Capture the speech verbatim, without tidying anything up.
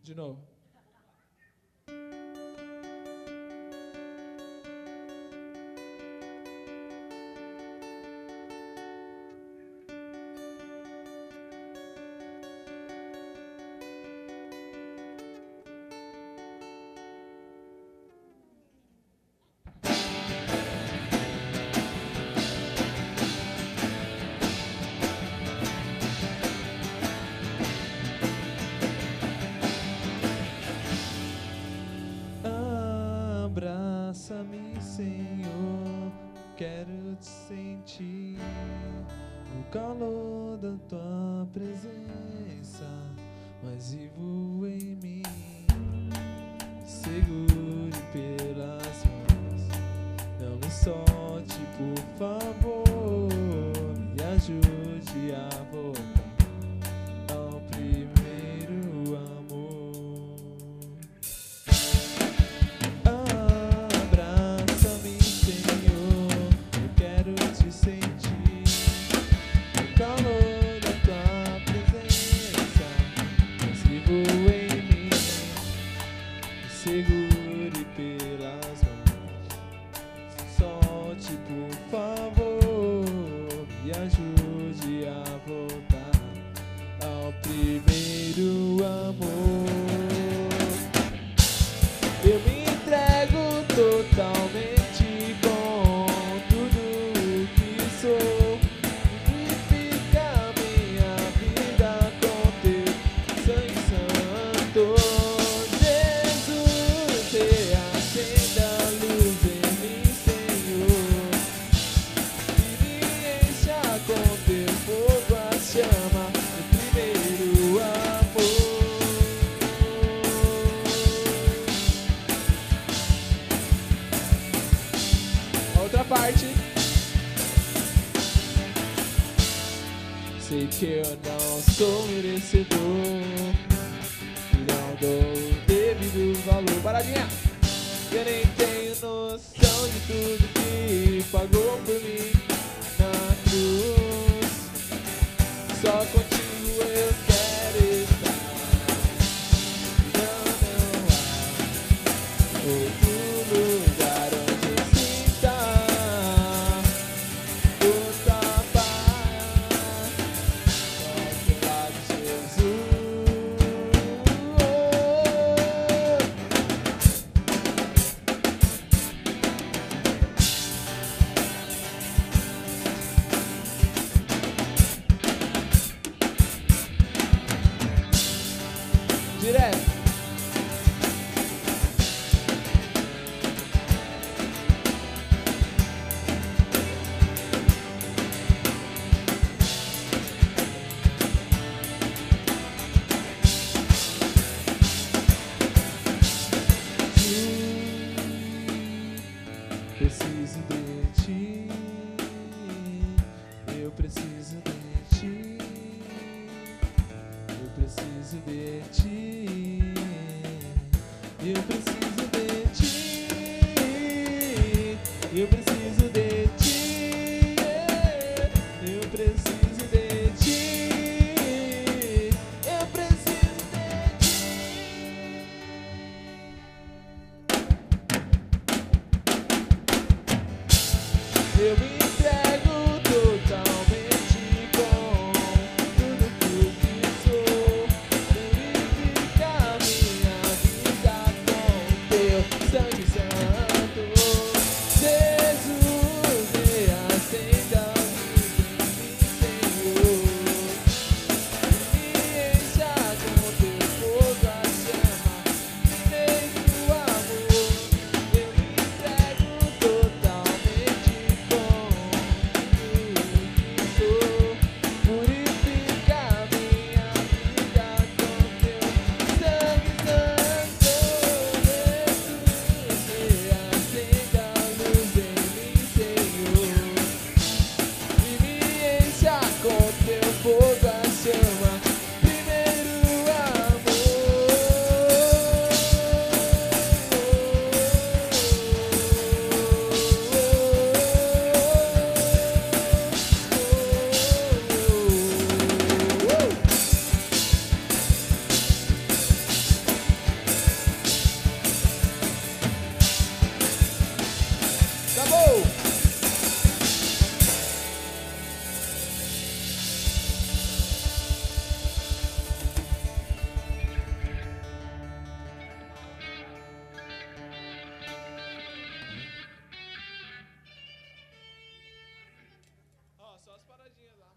De novo. Abraça-me, Senhor, quero te sentir o calor da tua presença, mais vivo em mim. Segure pelas mãos, não me solte, por favor, me ajude a voltar ao primeiro amor. Abraça-me, Senhor, eu quero te sentir o calor da tua presença, mais vivo em mim. Me segure pelas mãos, solte, por favor, me ajude a voltar ao primeiro amor. Eu me entrego totalmente com tudo que sou. Vivifica minha vida com teu sangue santo. Jesus, reacenda a luz em mim, Senhor, e me encha com teu fogo, a chama do primeiro amor. Outra parte. Sei que eu não sou merecedor, que não dou o devido valor. Paradinha! Eu nem tenho noção de tudo que pagou por mim na cruz. Só contigo eu quero estar. Não, não há outro lugar onde eu sinta outra paz. Só teu lado, Jesus. paradinhas lá.